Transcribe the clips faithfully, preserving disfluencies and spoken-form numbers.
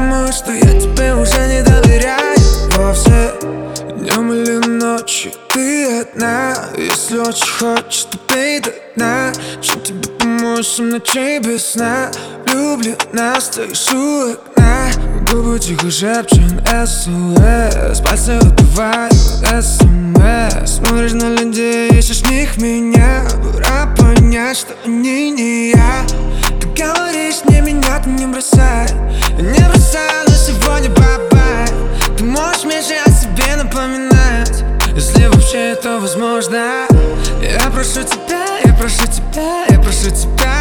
Думаю, что я тебе уже не доверяю вовсе. Днем или ночью ты одна. Если очень хочешь, то пей до дна. Чем тебе помочь, семь ночей без сна. Влюблена, стоишь у окна. Губы тихо шепчут эс о эс. Пальцы убивают эс эм эс. Смотришь на людей, ищешь в них меня. Пора понять, что они не я. Ты говоришь мне, меня ты не бросай. Не бросай, но сегодня бай-бай. Ты можешь меньше о себе напоминать, если вообще это возможно. Я прошу тебя, я прошу тебя, я прошу тебя.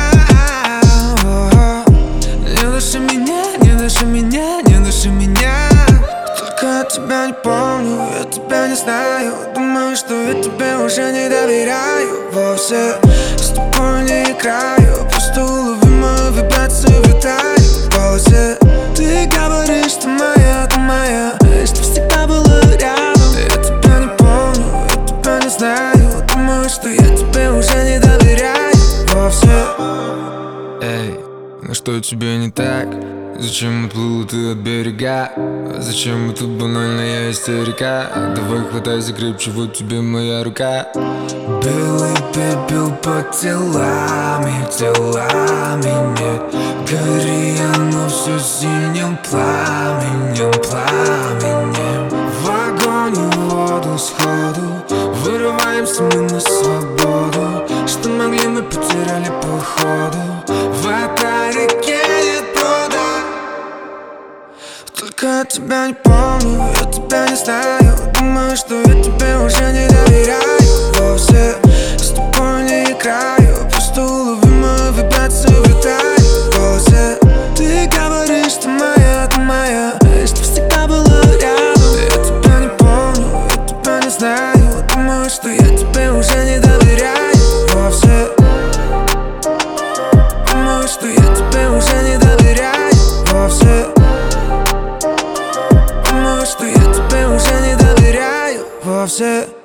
Не души меня, не души меня, не души меня. Только я тебя не помню, я тебя не знаю. Думаю, что я тебе уже не доверяю вовсе. С тобой не играю, просто улови мою вибрацию, витаю в голосе. Ты говоришь, ты моя, ты моя, что всегда была рядом. Я тебя не помню, я тебя не знаю. Думаю, что я тебе уже не доверяю вовсе. Эй, ну что тебе не так? Зачем отплыл ты от берега? Зачем это банальная истерика? Давай хватайся крепче, вот тебе моя рука. Белый пепел под телами, телами нет. Гори оно все синим пламенем, пламенем. В огонь и воду сходу вырываемся мы на свободу. Что могли, мы потеряли по ходу. В этой реке нет пруда. Только я тебя не помню, я тебя не знаю. Думаю, что я тебе уже не доверяю вовсе. С тобой не играю, просто улови мою вибрацию, витаю в голосе. Ты говоришь, ты моя, ты моя, что всегда была рядом. Я тебя не помню, я тебя не знаю. Думаю, что я тебе уже не доверяю вовсе. Думаю, что я тебе уже не доверяю вовсе. Думаю, что я тебе уже не доверяю вовсе.